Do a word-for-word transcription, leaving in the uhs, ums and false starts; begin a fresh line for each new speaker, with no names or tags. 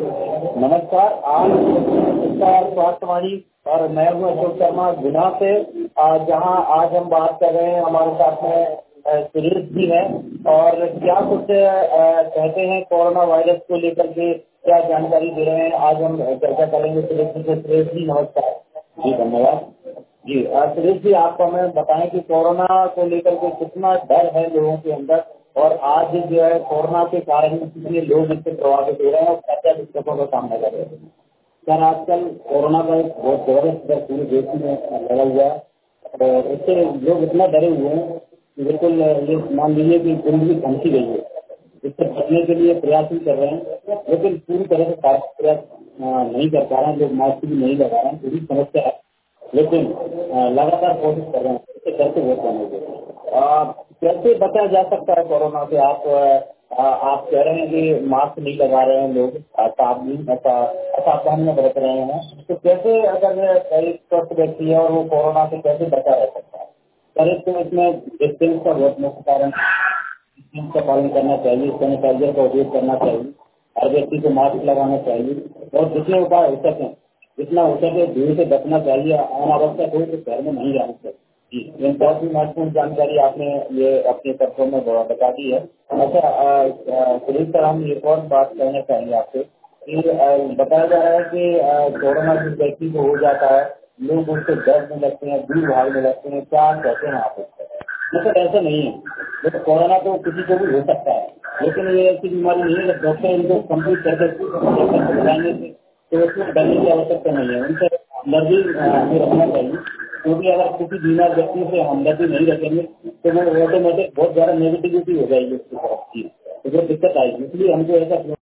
नमस्कार। आज नमस्कार स्वास्थ्यवाणी और मैं हूँ अशोक शर्मा गुना से, आ, जहां आज हम बात कर रहे हैं। हमारे साथ में अ, सुरेश जी है और क्या कुछ अ, कहते हैं कोरोना वायरस को लेकर के क्या जानकारी दे रहे हैं। आज हम चर्चा करेंगे सुरेश जी से। सुरेश जी नमस्कार। जी धन्यवाद। जी अ, सुरेश जी, आप हमें बताएं कि कोरोना को लेकर के कितना डर है लोगों के अंदर और आज जो है कोरोना के कारण कितने लोग इससे प्रभावित हो रहे हैं और क्या क्या दिक्कतों का सामना कर रहे हैं। सर, आजकल कोरोना का एक बहुत जबरदस्त डर पूरे देश में लगा हुआ है और इससे लोग इतना डरे हुए हैं कि बिल्कुल ये मान लीजिए कि जिंदगी थमकी गई है। इससे बचने के लिए प्रयास भी कर रहे हैं, लेकिन पूरी तरह से साफ प्रयास अ, नहीं कर पा रहे हैं। लोग मास्क भी नहीं लगा रहे हैं, पूरी समस्या है, लेकिन अ, लगातार कोशिश कर रहे हैं। इससे कैसे बहुत बनेंगे, कैसे बचा जा सकता है कोरोना से। आप अ, आप कह रहे हैं कि मास्क नहीं लगा रहे हैं लोग, अ, सावधानी असा- सावधानी में बरत रहे हैं, तो कैसे अगर एक स्वस्थ व्यक्ति है और वो कोरोना से कैसे बचा रह सकता है। सर, एक तो इसमें डिस्टेंस का बहुत मुख्य कारण, डिस्टेंस का पालन करना चाहिए, सैनिटाइजर का उपयोग करना चाहिए, हर व्यक्ति को मास्क लगाना चाहिए और जितने उपाय हो सके जितना हो सके भीड़ से बचना चाहिए। अनावश्यक हो तो घर में नहीं रहना चाहिए। जी, ये बहुत ही महत्वपूर्ण जानकारी आपने ये अपने शब्दों में ब- बता दी है। अच्छा अ, अ, सुरेश सर, हम एक और बात कहना चाहेंगे आपसे कि अ, बताया जा रहा है कि अ, कोरोना जिस व्यक्ति को हो जाता है, लोग उनसे डरने लगते हैं, दूर भागने लगते हैं। क्या आप कहते हैं आप इससे? मतलब ऐसा नहीं है, देखो कोरोना तो किसी को भी हो सकता है, लेकिन ये ऐसी बीमारी नहीं है कि डॉक्टर इनको कंप्लीट करके बताएंगे कि तो उसमें डरने की आवश्यकता नहीं है। उनसे हमदर्दी हमें रखना चाहिए, क्योंकि अगर किसी बीमार व्यक्ति से हमदर्दी नहीं रखेंगे तो वो ऑटोमेटिक बहुत ज्यादा नेगेटिविटी हो जाएगी उसकी तरफ की, तो वो दिक्कत आएगी। इसलिए हमको ऐसा